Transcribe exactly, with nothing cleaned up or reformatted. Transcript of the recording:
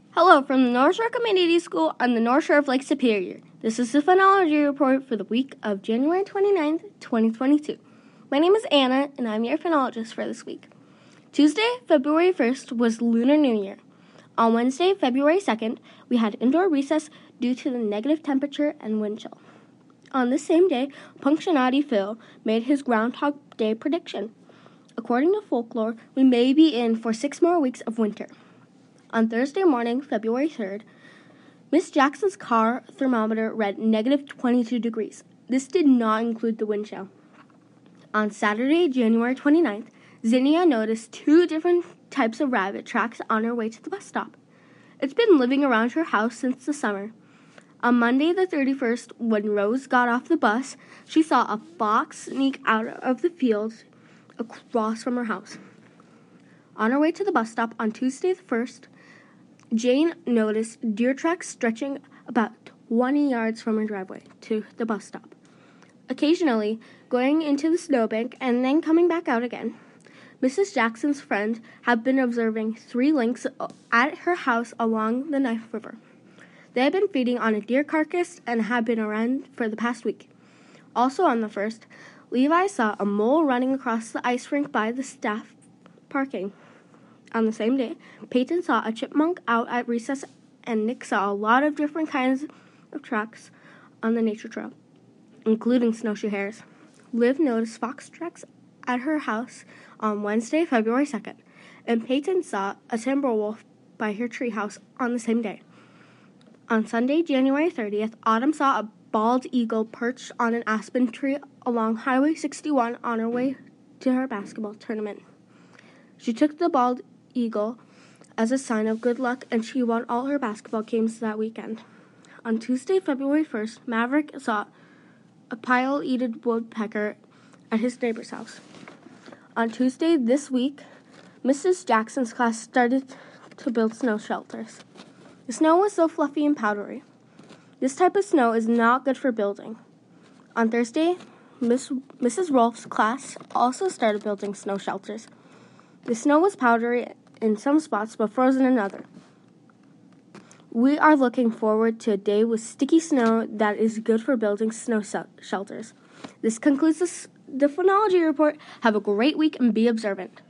Hello from the North Shore Community School on the North Shore of Lake Superior. This is the phonology report for the week of January twenty-ninth, twenty twenty-two. My name is Anna, and I'm your phonologist for this week. Tuesday, February first, was Lunar New Year. On Wednesday, February second, we had indoor recess due to the negative temperature and wind chill. On this same day, Punctionati Phil made his Groundhog Day prediction. According to folklore, we may be in for six more weeks of winter. On Thursday morning, February third, Miss Jackson's car thermometer read negative twenty-two degrees. This did not include the wind chill. On Saturday, January twenty-ninth, Zinnia noticed two different types of rabbit tracks on her way to the bus stop. It's been living around her house since the summer. On Monday the thirty-first, when Rose got off the bus, she saw a fox sneak out of the field across from her house. On her way to the bus stop on Tuesday the first, Jane noticed deer tracks stretching about twenty yards from her driveway to the bus stop, occasionally going into the snowbank and then coming back out again. Missus Jackson's friend had been observing three lynx at her house along the Knife River. They had been feeding on a deer carcass and had been around for the past week. Also on the first, Levi saw a mole running across the ice rink by the staff parking. On the same day, Peyton saw a chipmunk out at recess, and Nick saw a lot of different kinds of tracks on the nature trail, including snowshoe hares. Liv noticed fox tracks at her house on Wednesday, February second, and Peyton saw a timber wolf by her treehouse on the same day. On Sunday, January thirtieth, Autumn saw a bald eagle perched on an aspen tree along Highway sixty-one on her way to her basketball tournament. She took the bald eagle as a sign of good luck, and she won all her basketball games that weekend. On Tuesday, February first, Maverick saw a pile-eated woodpecker at his neighbor's house. On Tuesday this week, Missus Jackson's class started to build snow shelters. The snow was so fluffy and powdery. This type of snow is not good for building. On Thursday, Miss, Missus Rolfe's class also started building snow shelters. The snow was powdery in some spots, but frozen in others. We are looking forward to a day with sticky snow that is good for building snow shelters. This concludes this, the phonology report. Have a great week and be observant.